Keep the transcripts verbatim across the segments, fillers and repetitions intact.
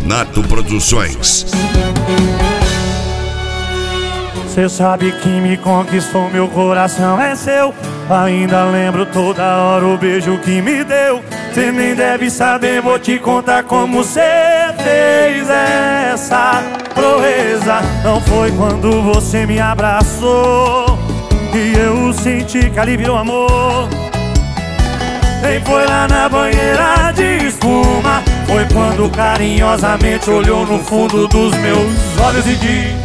Nato Produções. Cê sabe que me conquistou, meu coração é seu. Ainda lembro toda hora o beijo que me deu. Cê nem deve saber, vou te contar como cê fez essa proeza. Não foi quando você me abraçou que eu senti que ali virou amor. Nem foi lá na banheira de espuma. Foi quando carinhosamente olhou no fundo dos meus olhos e disse: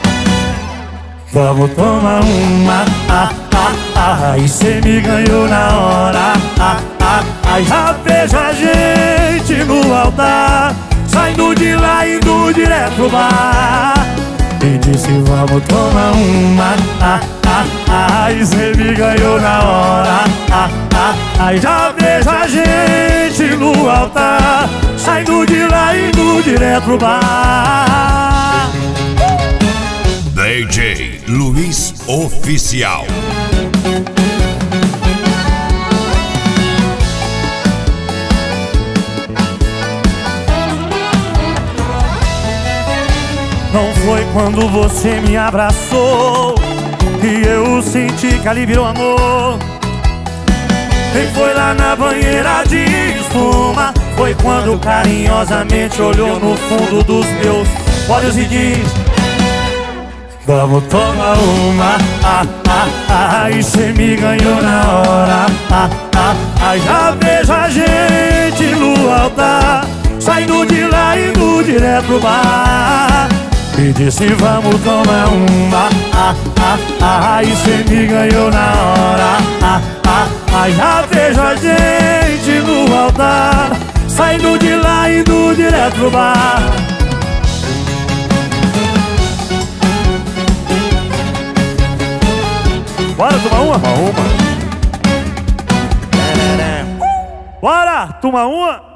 vamos tomar uma, ah, ah, ah. Aí cê me ganhou na hora, ah, ah, ah. Já vejo a gente no altar, saindo de lá e indo direto pro bar. E disse vamos tomar uma, ah, ah, ah. Aí cê me ganhou na hora, ah, ah, ah. Já vejo a gente no altar, saindo de lá e indo direto pro bar. D J Luiz Oficial. Não foi quando você me abraçou que eu senti que ali virou amor. Nem foi lá na banheira de espuma. Foi quando carinhosamente olhou no fundo dos meus olhos e disse: vamos tomar uma, ah, ah, ah. E cê me ganhou na hora, ah, ah, ah. Já vejo a gente no altar, saindo de lá e indo direto pro bar. E disse vamos tomar uma, ah, ah, ah. E cê me ganhou na hora, ah, ah, ah. Já vejo a gente no altar, saindo de lá e indo direto pro bar. Bora tomar uma? Uma, uma. Bora tomar uma?